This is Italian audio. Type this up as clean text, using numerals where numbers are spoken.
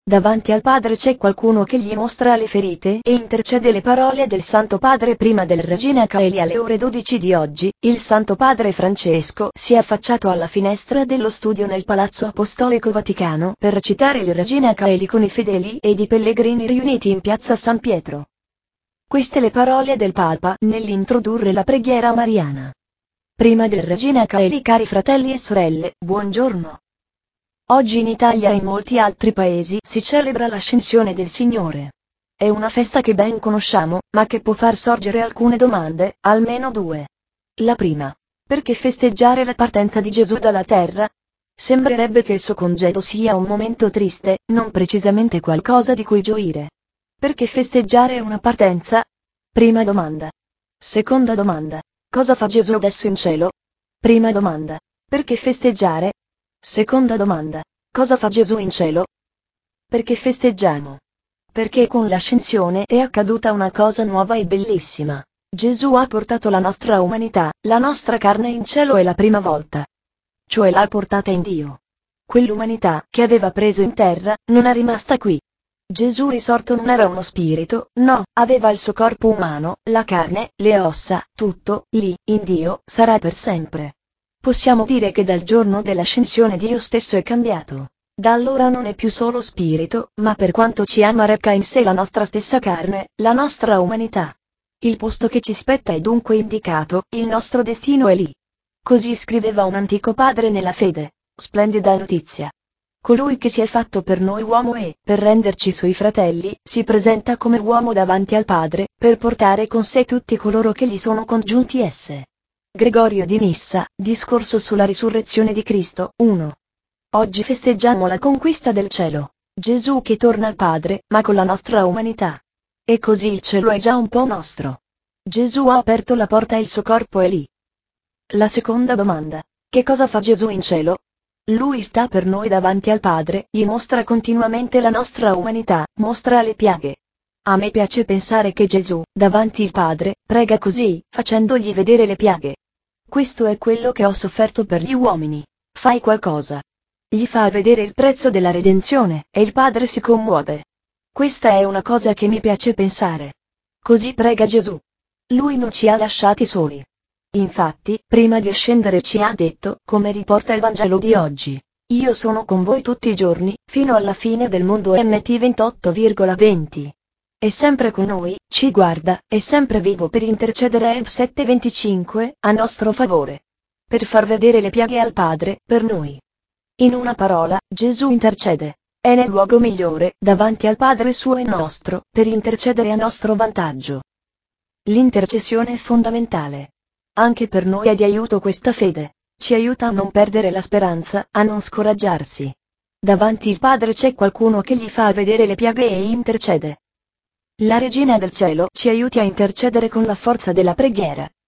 Davanti al Padre c'è qualcuno che gli mostra le ferite e intercede le parole del Santo Padre prima del Regina Coeli alle ore 12 di oggi. Il Santo Padre Francesco si è affacciato alla finestra dello studio nel Palazzo Apostolico Vaticano per recitare il Regina Coeli con i fedeli ed i pellegrini riuniti in piazza San Pietro. Queste le parole del Papa nell'introdurre la preghiera mariana. Prima del Regina Coeli, cari fratelli e sorelle, buongiorno. Oggi in Italia e in molti altri paesi si celebra l'Ascensione del Signore. È una festa che ben conosciamo, ma che può far sorgere alcune domande, almeno due. La prima: perché festeggiare la partenza di Gesù dalla terra? Sembrerebbe che il suo congedo sia un momento triste, non precisamente qualcosa di cui gioire. Perché festeggiare una partenza? Prima domanda. Seconda domanda: cosa fa Gesù adesso in cielo? Prima domanda: perché festeggiare? Seconda domanda: cosa fa Gesù in cielo? Perché festeggiamo? Perché con l'ascensione è accaduta una cosa nuova e bellissima. Gesù ha portato la nostra umanità, la nostra carne in cielo è la prima volta. Cioè l'ha portata in Dio. Quell'umanità che aveva preso in terra, non è rimasta qui. Gesù risorto non era uno spirito, no, aveva il suo corpo umano, la carne, le ossa, tutto, lì, in Dio, sarà per sempre. Possiamo dire che dal giorno dell'ascensione Dio stesso è cambiato. Da allora non è più solo spirito, ma per quanto ci ama reca in sé la nostra stessa carne, la nostra umanità. Il posto che ci spetta è dunque indicato, il nostro destino è lì. Così scriveva un antico padre nella fede. Splendida notizia. Colui che si è fatto per noi uomo e, per renderci suoi fratelli, si presenta come uomo davanti al Padre, per portare con sé tutti coloro che gli sono congiunti esse. Gregorio di Nissa, Discorso sulla risurrezione di Cristo, 1. Oggi festeggiamo la conquista del cielo. Gesù che torna al Padre, ma con la nostra umanità. E così il cielo è già un po' nostro. Gesù ha aperto la porta e il suo corpo è lì. La seconda domanda: che cosa fa Gesù in cielo? Lui sta per noi davanti al Padre, gli mostra continuamente la nostra umanità, mostra le piaghe. A me piace pensare che Gesù, davanti al Padre, prega così, facendogli vedere le piaghe. Questo è quello che ho sofferto per gli uomini. Fai qualcosa. Gli fa vedere il prezzo della redenzione, e il Padre si commuove. Questa è una cosa che mi piace pensare. Così prega Gesù. Lui non ci ha lasciati soli. Infatti, prima di ascendere ci ha detto, come riporta il Vangelo di oggi: io sono con voi tutti i giorni, fino alla fine del mondo. Mt 28,20. È sempre con noi, ci guarda, è sempre vivo per intercedere. Eb 7,25, a nostro favore. Per far vedere le piaghe al Padre, per noi. In una parola, Gesù intercede. È nel luogo migliore, davanti al Padre suo e nostro, per intercedere a nostro vantaggio. L'intercessione è fondamentale. Anche per noi è di aiuto questa fede. Ci aiuta a non perdere la speranza, a non scoraggiarsi. Davanti il Padre c'è qualcuno che gli fa vedere le piaghe e intercede. La Regina del Cielo ci aiuti a intercedere con la forza della preghiera.